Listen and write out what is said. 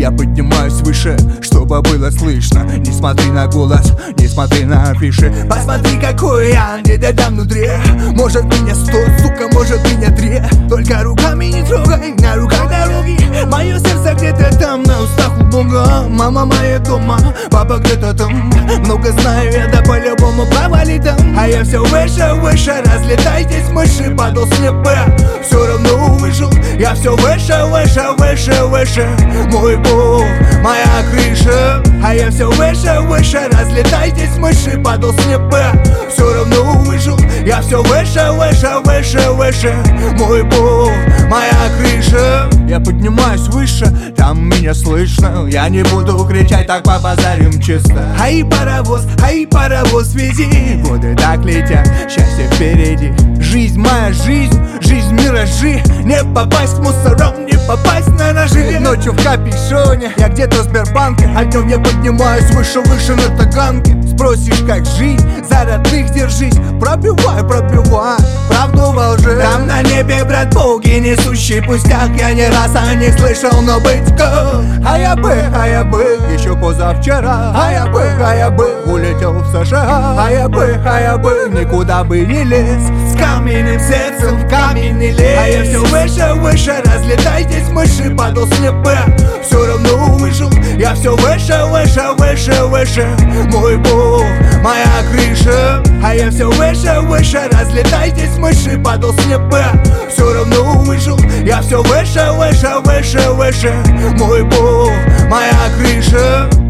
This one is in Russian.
Я поднимаюсь выше, чтобы было слышно. Не смотри на голос, не смотри на афиши. Посмотри, какой я недодам внутри. Может меня 100, сука, может меня 3. Только руками не трогай, на руках дороги. Мое сердце где-то там, на устах у Бога. Мама моя дома, папа где-то там. Много знаю я, да по-любому провали там. А я все выше, выше, разлетайтесь мыши. Падал с неба, все равно выжил. Я все выше, выше, выше, выше. Мой Бог, моя крыша. А я все выше, выше, разлетайтесь мыши. Падал с неба, все равно выжил. Я все выше, выше, выше, выше. Мой Бог, моя крыша. Я поднимаюсь выше, там меня слышно. Я не буду кричать, так побазарим чисто. Ай, паровоз, вези. Годы так летят, счастье впереди. Жизнь моя жизнь, жизнь миражи. Не попасть к мусорам, не попасть на ножи. Ночью в капюшоне, я где-то в Сбербанке. А днем я поднимаюсь выше, выше на таганке. Спросишь, как жить, за родных держись. Пробивай, пробивай, правду во лжи. Там на небе, брат, боги, несущий пустяк. Я не раз о них слышал, но быть как. А я бы, еще позавчера. А я бы, улетел в США. А я бы, никуда бы не лез. С каменным сердцем в каменный лес. А я все выше, выше, разлетайтесь мыши. Падал с неба, все равно выжил. Я все выше, выше, выше, выше. Мой Бог, моя крыша. А я все выше, выше, разлетайтесь мыши. Падал с неба, все равно выжил. Я все выше, выше, выше, выше. Мой Бог, моя крыша.